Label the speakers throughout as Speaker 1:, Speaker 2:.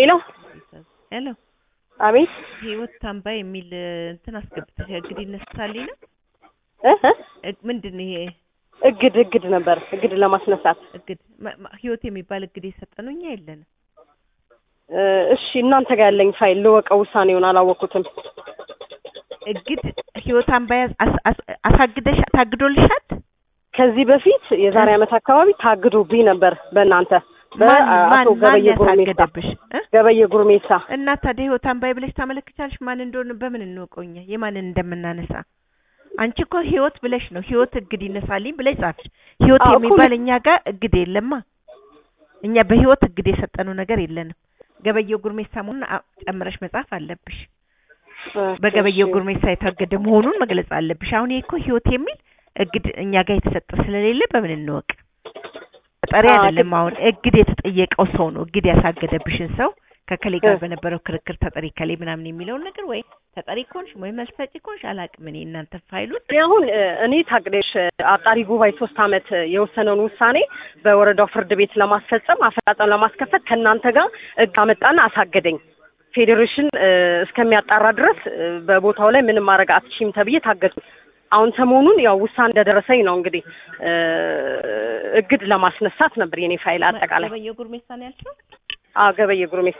Speaker 1: ሄሎ
Speaker 2: ሄሎ
Speaker 1: አቤት
Speaker 2: ህይወት ታምባይ የሚል እንትን አስገብተሽ እግድ ይነሳልኝ ነው ምንድነው ይሄ
Speaker 1: እግድ ነበር እግድ ለማስነሳት
Speaker 2: እግድ ህይወት የሚባል እግድ የሰጠነውኛ የለንም
Speaker 1: እሺ እናንተ ጋር ያለኝ ፋይል ለወቀው ውሳኔውን አላወኩትም
Speaker 2: እግድ ህይወት ታምባይ አሳግደሽ ታግዶልሻል
Speaker 1: ከዚህ በፊት የዛሬ አመት አካባቢ ታግዶብኝ ነበር በእናንተ በአቶ ገበየ ጉርሜሳ
Speaker 2: እና ታዲያ ህይወት ታምባይ ብለሽ ታመለክቻለሽ ማን እንደሆነ በምን እንወቀውኛ የማንን እንደምናነሳ አንቺ እኮ ህይወት ብለሽ ነው ህይወት እግድ ይነሳልኝ ብለሽ ጻፍሽ ህይወት የሚባል እኛ ጋር እግድ የለማ እኛ በህይወት እግድ የሰጠነው ነገር የለንም ገበየ ጉርሜሳ መሆኑን ጨምረሽ መጻፍ አለብሽ በገበየ ጉርሜሳ የታገደ መሆኑን መግለጽ አለብሽ አሁን ይሄ እኮ ህይወት የሚል እግድ እኛ ጋር የተሰጠ ስለሌለ በምን እንወቅ ተጠሪ አይደለም አሁን እግድ የተጠየቀው ሰው ነው እግድ ያሳገደብሽን ሰው ከከሌ ጋር በነበረው ክርክር ተጠሪ ከሌ ምናምን የሚለው ነገር ወይ ተጠሪ ኮንሽ ወይ መልሰጪ ኮንሽ አላቅም እኔ እናንተ ፋይሉን
Speaker 1: አሁን እኔ ታግደሽ አጣሪ ጉባኤ 3 አመት የወሰነውን ውሳኔ በወረዳው ፍርድ ቤት ለማስፈጸም አፈጻጸም ለማስከፈት ከናንተ ጋር እግ አመጣና አሳገደኝ ፌዴሬሽን እስከሚያጣራ ድረስ በቦታው ላይ ምንም ማድረግ አትችይም ተብዬ ታገድኩ አሁን ሰሞኑን ያው ውሳኔ እንደደረሰኝ ነው እንግዲህ እግድ ለማስነሳት ነበር የኔ ፋይል አጠቃላይ
Speaker 2: ገበየ ጉርሜሳ ነው ያልሽው
Speaker 1: ገበየ ጉርሜሳ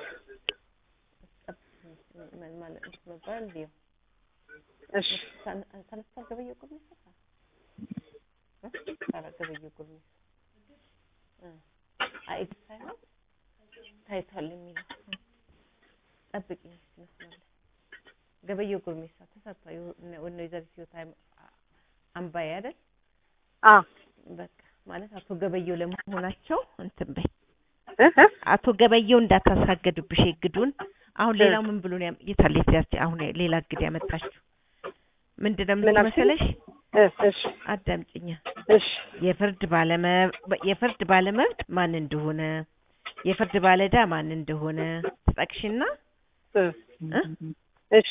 Speaker 2: ማለት መባል ዲዮ
Speaker 1: እሺ
Speaker 2: ተነሳ ገበየ ጉርሜሳ ገበየ ጉርሜሳ ሳይሆን ታይቷል የሚለው ጠብቂኝ መስማለ ገበየ ጉርሜሳ ተሳታዩ ወነ ይዘር ሲወታ አምባይ አይደል በቃ ማለት አቶ ገበየው ለመሆናቸው እንትን በይ አቶ ገበየው እንዳታሳገዱብሽ እግዱን አሁን ሌላው ምን ብሎ ነው የታለች አሁን ሌላ እግድ ያመጣችሁ ምንድነው መሰለሽ
Speaker 1: እሺ
Speaker 2: አዳምጪኛ
Speaker 1: እሺ
Speaker 2: የፍርድ ባለመብት ማን እንደሆነ የፍርድ ባለዳ ማን እንደሆነ ተጠቅሽና
Speaker 1: እሺ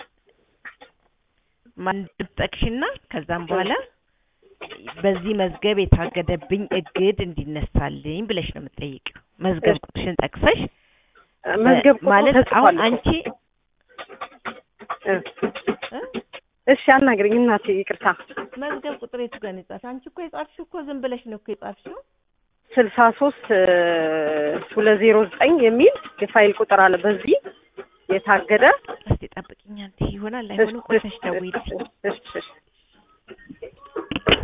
Speaker 2: ማን ተጠቅሽና ከዛም በኋላ በዚህ መዝገብ የታገደብኝ እግድ እንዲነሳልኝ ብለሽ ነው የምትጠይቂው መዝገብ ቁጥርሽን ጠቅሰሽ
Speaker 1: መዝገብ
Speaker 2: ማለት አሁን አንቺ
Speaker 1: እሺ አናግሪኝ እናቴ ይቅርታ
Speaker 2: መዝገብ ቁጥር የቱ ጋር ነው የጻፍሽ አንቺ እኮ የጻፍሽው እኮ ዝም ብለሽ ነው እኮ የጻፍሽው
Speaker 1: 63 209 የሚል የፋይል ቁጥር አለ በዚህ የታገደ
Speaker 2: እስቲ ጠብቂኝ አንተ ይሆናል አይሆንም ቆይተሽ ደውይልኝ
Speaker 1: እሺ